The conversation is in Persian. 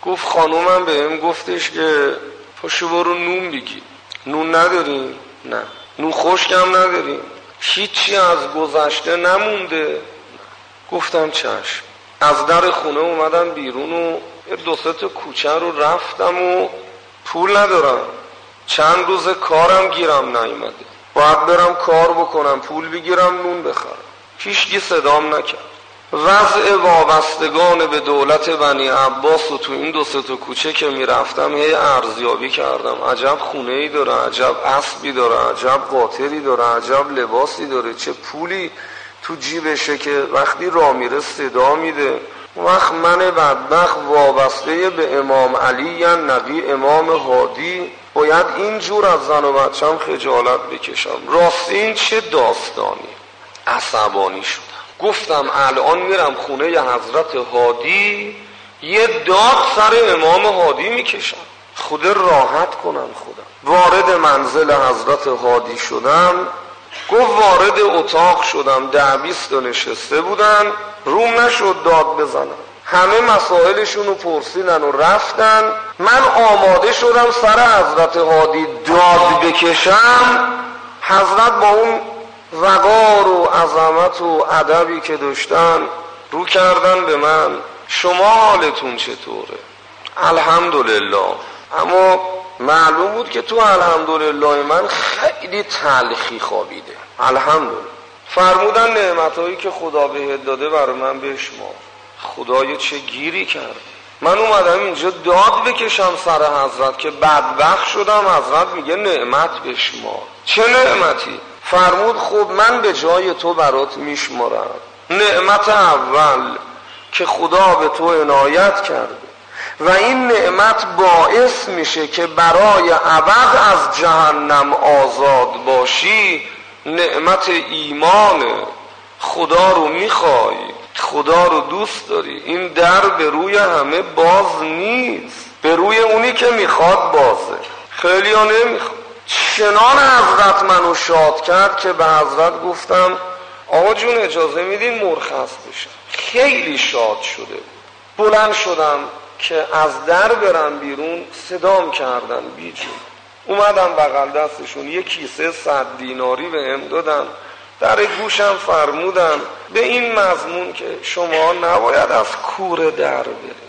گفت خانومم بهم گفتش که پاشو برو نون بگی. نون نداریم؟ نه. نون خشکم نداریم؟ هیچی از گذشته نمونده؟ گفتم چشم. از در خونه اومدم بیرون و دو سه تا کوچه رو رفتم و پول ندارم، چند روز کارم گیرم نیومده، باید برم کار بکنم پول بگیرم نون بخرم. هیچکی صدام نکرد. وضع وابستگان به دولت بنی عباس و تو این دو سه تا کوچه که میرفتم هی ارزیابی کردم. عجب خونه‌ای داره، عجب اسبی داره، عجب قاطری داره، عجب لباسی داره، چه پولی تو جیبشه که وقتی راه میره صدا میده. وقت من بدبخت وابسته به امام علی نبی امام هادی باید اینجور از زن و بچم خجالت بکشم. راستی این چه داستانی؟ عصبانی شدم. گفتم الان میرم خونه ی حضرت هادی یه داد سر امام هادی میکشم، خود راحت کنم خودم. وارد منزل حضرت هادی شدم. گفت وارد اتاق شدم، 10-20 تا نشسته بودن، روم نشد داد بزنم. همه مسائلشون رو پرسیدن و رفتن. من آماده شدم سر حضرت هادی داد بکشم. حضرت با اون وقار و عظمت و ادبی که داشتن رو کردن به من. شما حالتون چطوره؟ الحمدلله. اما معلوم بود که تو الحمدلله من خیلی تلخی خوابیده. الحمدلله. فرمودن نعمتایی که خدا بهت داده برای من بشمار. خدای چه گیری کرده. من اومدم اینجا داد بکشم سر حضرت که بدبخت شدم. حضرت میگه نعمت بشمار. چه نعمتی؟ فرمود خب من به جای تو برات میشمارم. نعمت اول که خدا به تو عنایت کرده و این نعمت باعث میشه که برای ابد از جهنم آزاد باشی، نعمت ایمانه. خدا رو میخوای، خدا رو دوست داری، این در به روی همه باز نیست، به روی اونی که میخواد بازه. خیلی ها نمیخواد. چنان حضرت منو شاد کرد که به حضرت گفتم آقا جون اجازه میدین مرخص بشم. خیلی شاد شده بود. بلند شدم که از در برم بیرون، صدام کردن بیجون. اومدم بغل دستشون یه کیسه 100 دیناری بهم دادن. در گوشم فرمودن به این مضمون که شما نباید از کوره در برید.